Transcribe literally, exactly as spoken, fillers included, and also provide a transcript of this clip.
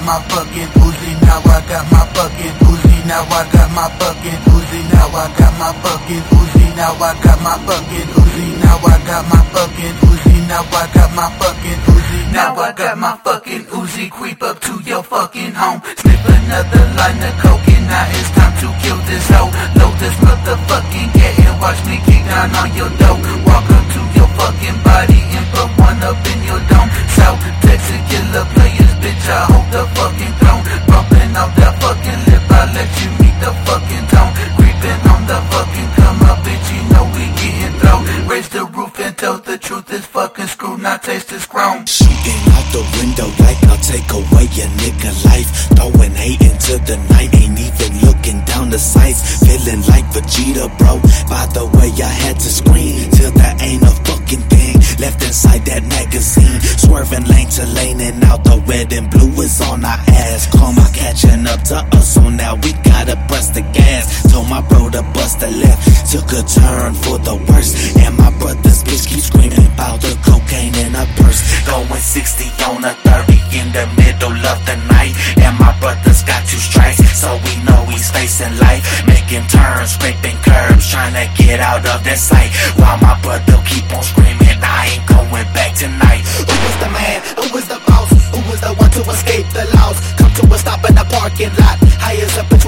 my fucking Uzi. Now I got my fucking Uzi. Now I got my fucking Uzi. Now I got my fucking Uzi. Now I got my fucking Uzi. Now I got my fucking Uzi. Now I got my fucking Uzi. Now I got my fucking Uzi. Creep up to your fucking home, sniff another line of coke, and now it's time to kill this hoe. Load this motherfucking cat and watch me kick down on your door. Walk up to your fucking body and put one up in your dome. South Texas killer players, bitch, I hold the fucking throne. Bumping off that fucking lip, I let you meet the fucking tone. Creeping on the fucking come up, bitch, you know we getting thrown. Raise the roof and tell the truth, this fucking screw, not taste this chrome. Shooting out the window like I'll take away your nigga life. Throwing hate into the night, ain't even looking down the sights. Feeling like Vegeta, bro. By the way, I had to scream till there ain't a fucking thing left inside that magazine. Swerving lane to lane and out the red and blue is on our ass. Karma catching up to us, so now we gotta bust the gas. Told my bro to bust the left, took a turn for the worst. And my brother's bitch keep screaming about the cocaine in her purse. Going sixty on a thirty in the middle of the night. And my brother's got two strikes, so we know he's facing life. Making turns, scraping curbs, trying to get out of their sight. While my brother keep on screaming, I ain't going back tonight. Who was the man? Who was the boss? Who was the one to escape the laws? Come to a stop in the parking lot. High as a bitch